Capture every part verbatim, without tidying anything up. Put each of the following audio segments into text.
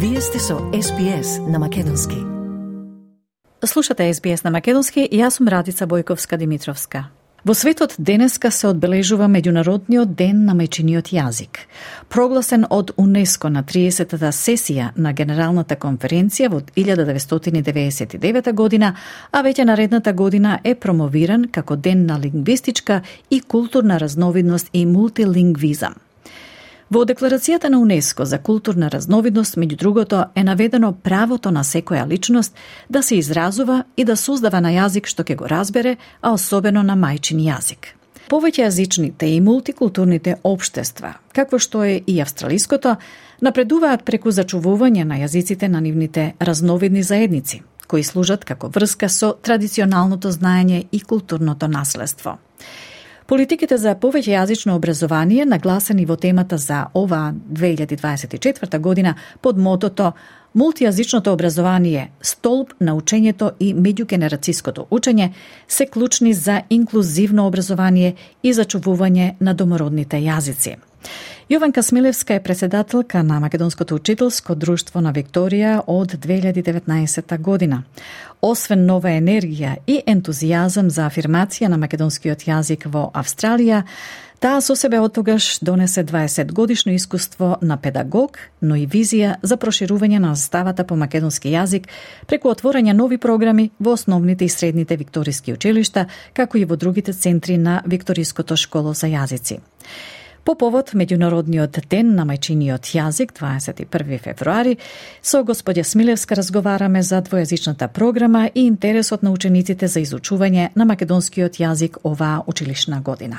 Вие сте со Ес Би Ес на македонски. Слушате Ес Би Ес на македонски и јас сум Радица Бојковска-Димитровска. Во светот денеска се одбележува Меѓународниот ден на мајчиниот јазик. Прогласен од УНЕСКО на триесеттата сесија на Генералната конференција во илјада деветстотини деветдесет и девета година, а веќе наредната година е промовиран како ден на лингвистичка и културна разновидност и мултилингвизам. Во Декларацијата на УНЕСКО за културна разновидност, меѓу другото, е наведено правото на секоја личност да се изразува и да создава на јазик што ќе го разбере, а особено на мајчин јазик. Повеќејазичните и мултикултурните општества, какво што е и австралиското, напредуваат преку зачувување на јазиците на нивните разновидни заедници, кои служат како врска со традиционалното знаење и културното наследство. Политиките за повеќејазично образование, нагласени во темата за оваа две илјади дваесет и четврта година под мотото Мултијазичното образование, столб на учењето и меѓугенерацијското учење, се клучни за инклузивно образование и зачувување на домородните јазици. Јованка Смилевска е председателка на Македонското учителско друштво на Викторија од две илјади и деветнаесетта година. Освен нова енергија и ентузијазам за афирмација на македонскиот јазик во Австралија, таа со себе оттогаш донесе дваесет годишно искуство на педагог, но и визија за проширување на наставата по македонски јазик преку отворање нови програми во основните и средните викториски училишта, како и во другите центри на Викториското школо за јазици. По повод Меѓународниот ден на мајчиниот јазик, дваесет и први февруари, со господја Смилевска разговараме за двојазичната програма и интересот на учениците за изучување на македонскиот јазик оваа училишна година.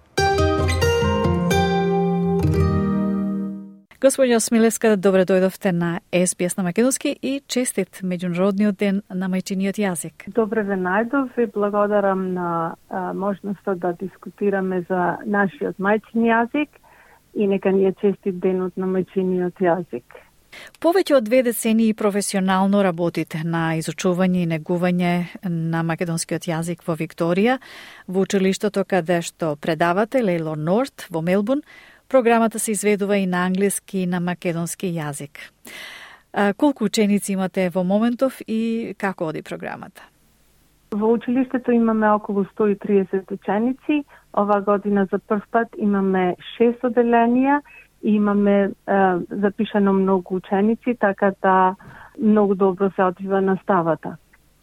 Господја Смилевска, добре дојдовте на Ес Би Ес на македонски и честит Меѓународниот ден на мајчиниот јазик. Добре ве најдов и благодарам на а, можноста да дискутираме за нашиот мајчин јазик и нека ни е честит денот на мајчиниот јазик. Повеќе од две децении професионално работите на изучување и негување на македонскиот јазик во Викторија, во училиштето каде што предавате Лейлор Норт во Мелбурн. Програмата се изведува и на англиски и на македонски јазик. А, колку ученици имате во моментов и како оди програмата? Во училиштето имаме околу сто и триесет ученици. Ова година за прв пат имаме шест оделенија и имаме е, запишано многу ученици, така да многу добро се одвива наставата.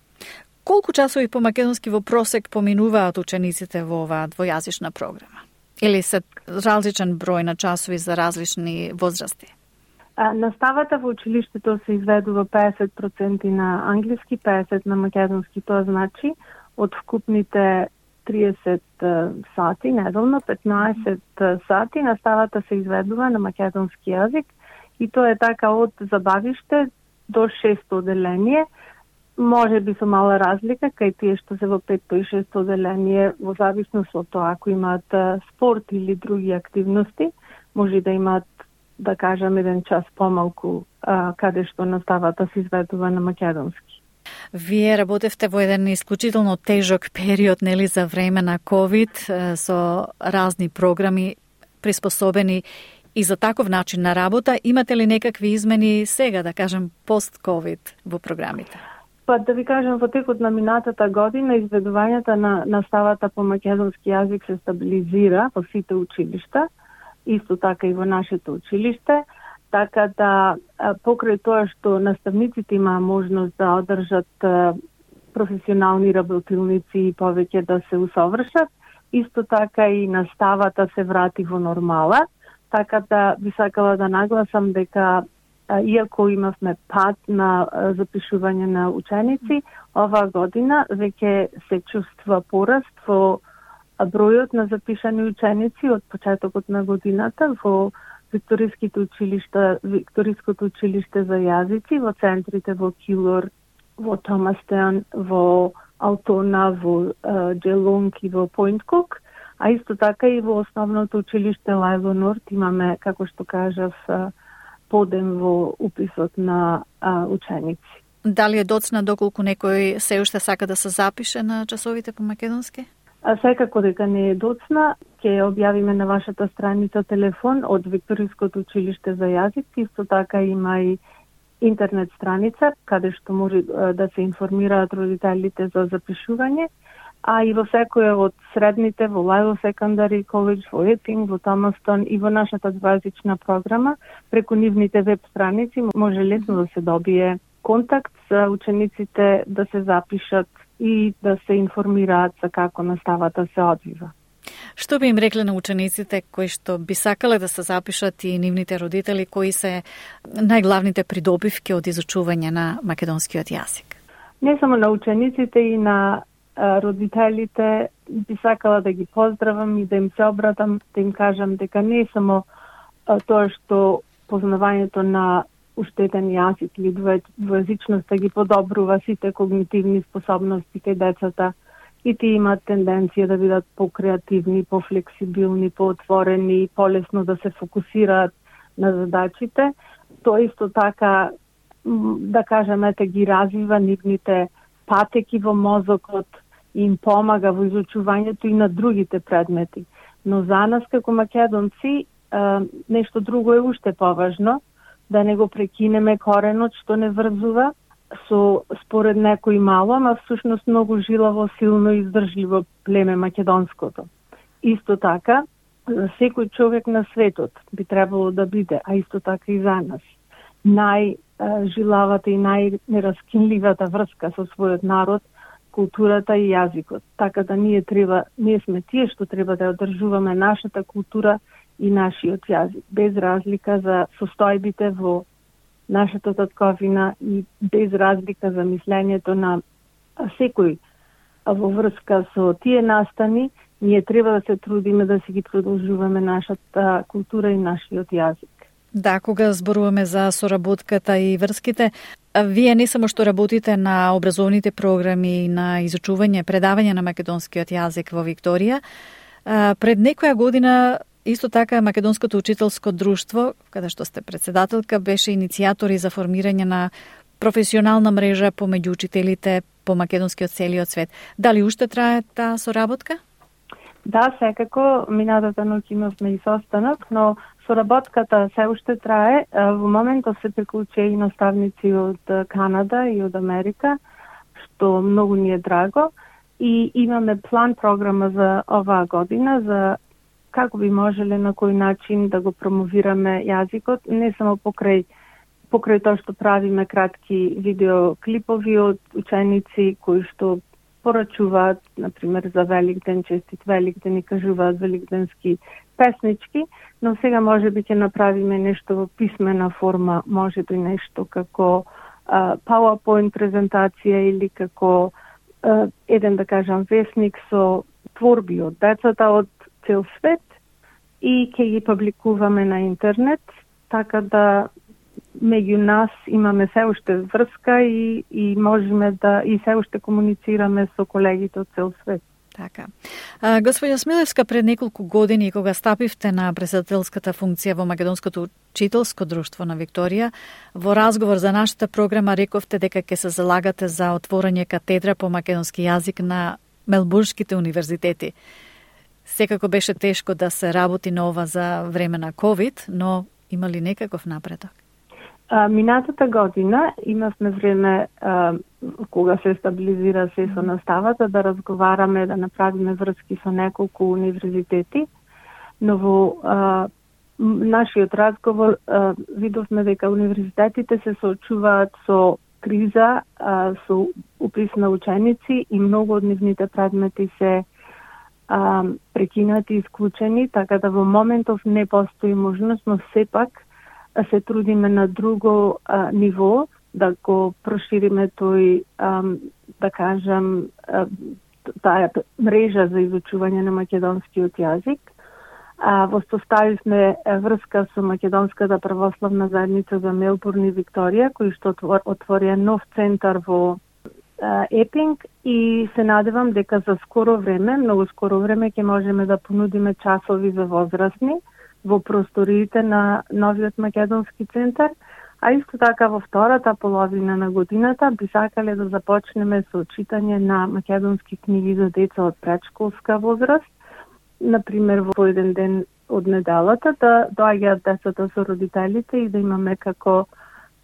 Колку часови по македонски во просек поминуваат учениците во оваа двојазична програма? Или се различен број на часови за различни возрасти? А, наставата во училиштето се изведува педесет проценти на англиски, педесет на македонски. Тоа значи од вкупните триесет сати неделно, петнаесет сати наставата се изведува на македонски јазик и тоа е така од забавиште до шесто оделение. Може би со мала разлика кај тие што се во петто и шесто оделение, во зависност од тоа ако имаат спорт или други активности, може да имаат, да кажам, еден час помалку а, каде што наставата се изведува на македонски. Вие работевте во еден исклучително тежок период, нели, за време на ковид, со разни програми приспособени и за таков начин на работа. Имате ли некакви измени сега, да кажем, пост-ковид во програмите? Па да ви кажам, во текот на минатата година изведувањето на наставата по македонски јазик се стабилизира во сите училишта, исто така и во нашето училиште, така да покрај тоа што наставниците имаа можност да одржат професионални работилници и повеќе да се усовршат, исто така и наставата се врати во нормала, така да би сакала да нагласам дека иако имавме пад на запишување на ученици, оваа година веќе се чувства пораст во бројот на запишани ученици од почетокот на годината во Викториските училишта, Викториското училиште за јазици, во центрите во Килор, во Томастаун, во Алтона, во Джелонг и во Пойнт Кук, а исто така и во основното училиште Лейлор Норт имаме, како што кажав, подем во уписот на а, ученици. Дали е доцна доколку некој се уште сака да се запише на часовите по македонски? А секако дека не е доцна, ќе објавиме на вашата страница телефон од Викториското училиште за јазици, исто така има и интернет страница, каде што може да се информираат родителите за запишување, а и во секоја од средните, во Лајл Секондари коледж, во Епинг, во Томастон и во нашата двојазична програма, преку нивните веб страници може лесно да се добие контакт за учениците да се запишат и да се информираат за како наставата се одвива. Што би им рекле на учениците кои што би сакале да се запишат и нивните родители, кои се најглавните придобивки од изучување на македонскиот јазик? Не само на учениците и на родителите би сакала да ги поздравам и да им се обратам, да им кажам дека не е само тоа што познавањето на уште еден јазик или двојазичноста ги подобрува сите когнитивни способности кај децата, и тие имаат тенденција да бидат покреативни, пофлексибилни, поотворени, полесно да се фокусираат на задачите. Тоа исто така, да кажем, ете ги развива нивните патеки во мозокот и им помага во изучувањето и на другите предмети. Но за нас како македонци нешто друго е уште поважно, да не го прекинеме коренот што не врзува со според некои мало, ама всушност многу жилаво, силно и издржливо племе македонското. Исто така, за секој човек на светот би требало да биде, а исто така и за нас, најжилавата и најнераскинливата врска со својот народ, културата и јазикот. Така да ние треба, ние сме тие што треба да одржуваме нашата култура и нашиот јазик, без разлика за состојбите во нашата татковина и без разлика за мислењето на секој во врска со тие настани, ние треба да се трудиме да си ги продолжуваме нашата култура и нашиот јазик. Да, кога зборуваме за соработката и врските, вие не само што работите на образовните програми и на изучување, предавање на македонскиот јазик во Викторија, пред некоја година исто така Македонското учителско друштво, каде што сте председателка, беше иницијатори за формирање на професионална мрежа помеѓу учителите по македонскиот целиот свет. Дали уште трае таа соработка? Да, секако, минатата ноќ имавме и состанок, но соработката се уште трае. Во моментот се приклучи и наставници од Канада и од Америка, што многу ни е драго. И имаме план програма за оваа година, за како би можеле на кој начин да го промовираме јазикот, не само покрај, покрај тоа што правиме кратки видеоклипови од ученици кои што порачуваат, например, за Великден, честит Великден и кажуваат великденски песнички, но сега може би ќе направиме нешто во писмена форма, може би нешто како а, PowerPoint презентација или како а, еден, да кажам, весник со творби од децата од цел свет и ќе ги публикуваме на интернет, така да меѓу нас имаме се уште врска и, и можеме да и се уште комуницираме со колегите од цел свет. Така. А, господја Смилевска, пред неколку години кога стапивте на председателската функција во Македонското учителско друштво на Викторија, во разговор за нашата програма рековте дека ќе се залагате за отворање катедра по македонски јазик на Мелбурнските универзитети. Секако беше тешко да се работи на ова за време на ковид, но има ли некаков напредок? А, минатата година имавме време а, кога се стабилизира се со наставата да разговараме, да направиме врски со неколку универзитети, но во а, нашиот разговор а, видовме дека универзитетите се соочуваат со криза, а, со упис на ученици и многу од нивните предмети се а, прекинати и исклучени, така да во моментов не постои можност, но сепак се трудиме на друго а, ниво да го прошириме тој, а, да кажам, а, таа мрежа за изучување на македонскиот јазик. А, воспоставивме врска со Македонската православна заедница за Мелбурн и Викторија, кој што отворија нов центар во а, Епинг и се надевам дека за скоро време, многу скоро време, ќе можеме да понудиме часови за возрастни во просториите на новиот македонски центар, а исто така во втората половина на годината би сакале да започнеме со читање на македонски книги за деца од предшколска возраст, например во еден ден од неделата да доаѓаат децата со родителите и да имаме како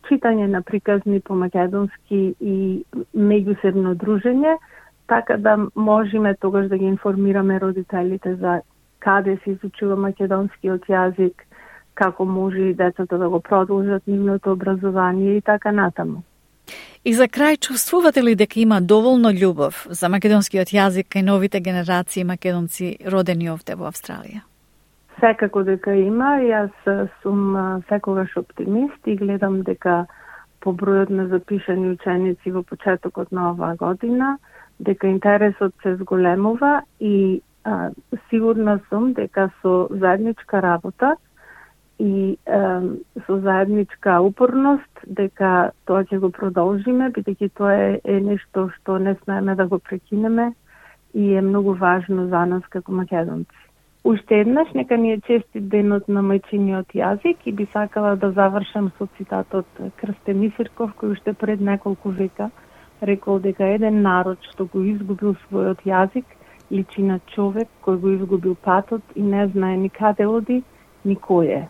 читање на приказни по македонски и меѓусебно дружење, така да можеме тогаш да ги информираме родителите за каде се изучува македонскиот јазик, како може и децата да го продолжат нивното образование и така натаму. И за крај, чувствувате ли дека има доволно љубов за македонскиот јазик кај новите генерации македонци родени овде во Австралија? Секако дека има, јас сум секогаш оптимист и гледам дека по бројот на запишани ученици во почетокот на оваа година, дека интересот се зголемува и а, сигурна сум дека со заедничка работа и а, со заедничка упорност дека тоа ќе го продолжиме, бидејќи тоа е, е нешто што не смееме да го прекинеме и е многу важно за нас како македонци. Уште еднаш, нека ни е честит денот на мајчиниот јазик и би сакала да завршам со цитатот Крстен Исирков, кој уште пред неколку века рекол дека еден народ што го изгубил својот јазик личи на човек кој го изгубил патот и не знае ни каде оди, ни кој е.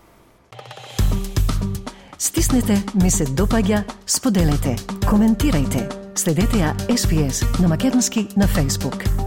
Стиснете, ми се допаѓа, споделете, коментирајте. Следете ја Ес Би Ес на македонски на Facebook.